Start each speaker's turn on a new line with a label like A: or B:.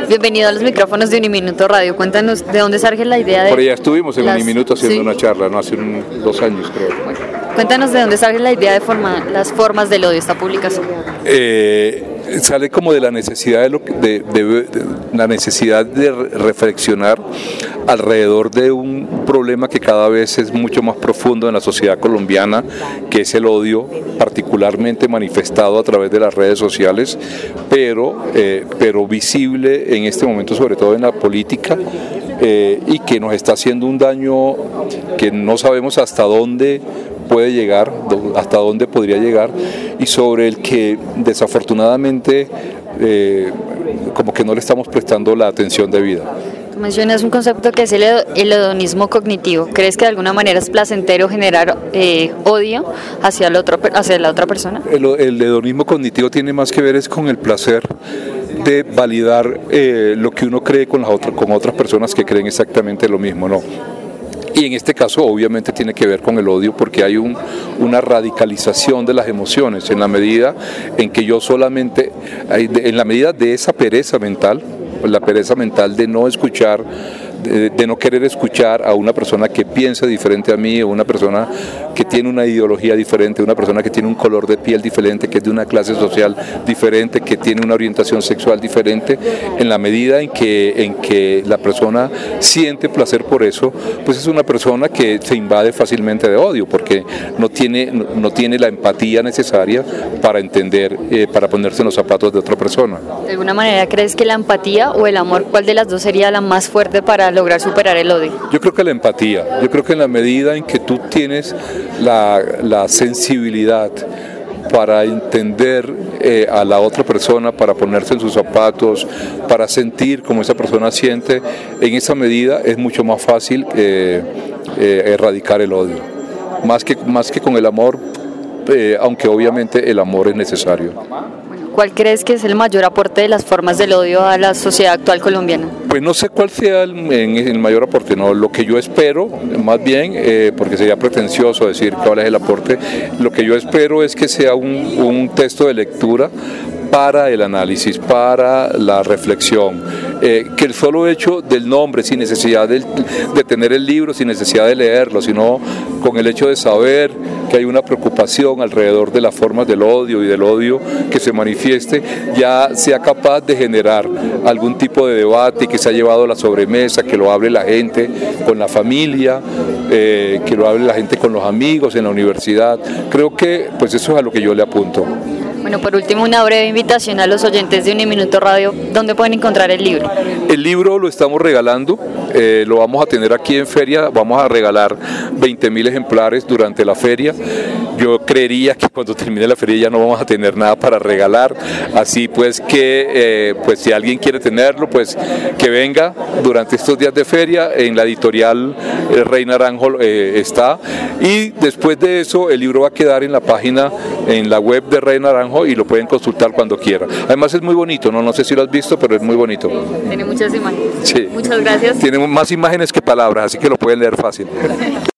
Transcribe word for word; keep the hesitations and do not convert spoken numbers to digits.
A: Bienvenido a los micrófonos de Uniminuto Radio. Cuéntanos de dónde surge la idea de...
B: Por allá estuvimos en las... Uniminuto haciendo
A: ¿Sí?
B: una charla, ¿no? Hace un, dos años creo.
A: Bueno, cuéntanos de dónde surge la idea de formar las formas del odio, esta publicación.
B: Eh, sale como de la necesidad de, lo, de, de, de la necesidad de reflexionar alrededor de un problema que cada vez es mucho más profundo en la sociedad colombiana, que es el odio, particularmente manifestado a través de las redes sociales, pero, eh, pero visible en este momento sobre todo en la política, eh, y que nos está haciendo un daño que no sabemos hasta dónde puede llegar, hasta dónde podría llegar, y sobre el que desafortunadamente eh, como que no le estamos prestando la atención debida.
A: Tú mencionas un concepto que es el, el hedonismo cognitivo. ¿Crees que de alguna manera es placentero generar eh, odio hacia, el otro, hacia la otra persona?
B: El, el hedonismo cognitivo tiene más que ver es con el placer de validar eh, lo que uno cree con, las otras, con otras personas que creen exactamente lo mismo, ¿no? Y en este caso obviamente tiene que ver con el odio, porque hay un, una radicalización de las emociones en la medida en que yo solamente, en la medida de esa pereza mental, la pereza mental de no escuchar, de, de no querer escuchar a una persona que piensa diferente a mí, o una persona que tiene una ideología diferente, una persona que tiene un color de piel diferente, que es de una clase social diferente, que tiene una orientación sexual diferente. En la medida en que, en que la persona siente placer por eso, pues es una persona que se invade fácilmente de odio, porque no tiene, no, no tiene la empatía necesaria para entender, eh, para ponerse en los zapatos de otra persona.
A: ¿De alguna manera crees que la empatía o el amor, cuál de las dos sería la más fuerte para lograr superar el odio?
B: Yo creo que la empatía, yo creo que en la medida en que tú tienes la, la sensibilidad para entender eh, a la otra persona, para ponerse en sus zapatos, para sentir como esa persona siente, en esa medida es mucho más fácil eh, eh, erradicar el odio, más que, más que con el amor, eh, aunque obviamente el amor es necesario.
A: ¿Cuál crees que es el mayor aporte de las formas del odio a la sociedad actual colombiana?
B: Pues no sé cuál sea el, el mayor aporte, no, lo que yo espero, más bien, eh, porque sería pretencioso decir cuál es el aporte, lo que yo espero es que sea un, un texto de lectura para el análisis, para la reflexión, eh, que el solo hecho del nombre, sin necesidad de, de tener el libro, sin necesidad de leerlo, sino con el hecho de saber que hay una preocupación alrededor de las formas del odio y del odio que se manifieste, ya sea capaz de generar algún tipo de debate que se ha llevado a la sobremesa, que lo hable la gente con la familia, eh, que lo hable la gente con los amigos en la universidad. Creo que pues eso es a lo que yo le apunto.
A: Bueno, por último, una breve invitación a los oyentes de Uniminuto Radio. ¿Dónde pueden encontrar el libro?
B: El libro lo estamos regalando, eh, lo vamos a tener aquí en feria, vamos a regalar veinte mil ejemplares durante la feria. Yo creería que cuando termine la feria ya no vamos a tener nada para regalar, así pues que eh, pues si alguien quiere tenerlo, pues que venga durante estos días de feria. En la editorial eh, Rey Naranjo eh, está, y después de eso el libro va a quedar en la página, en la web de Rey Naranjo, y lo pueden consultar cuando quieran. Además es muy bonito, no, no sé si lo has visto, pero es muy bonito.
A: Tiene muchas imágenes.
B: Sí.
A: Muchas gracias.
B: Tiene más imágenes que palabras, así que lo pueden leer fácil.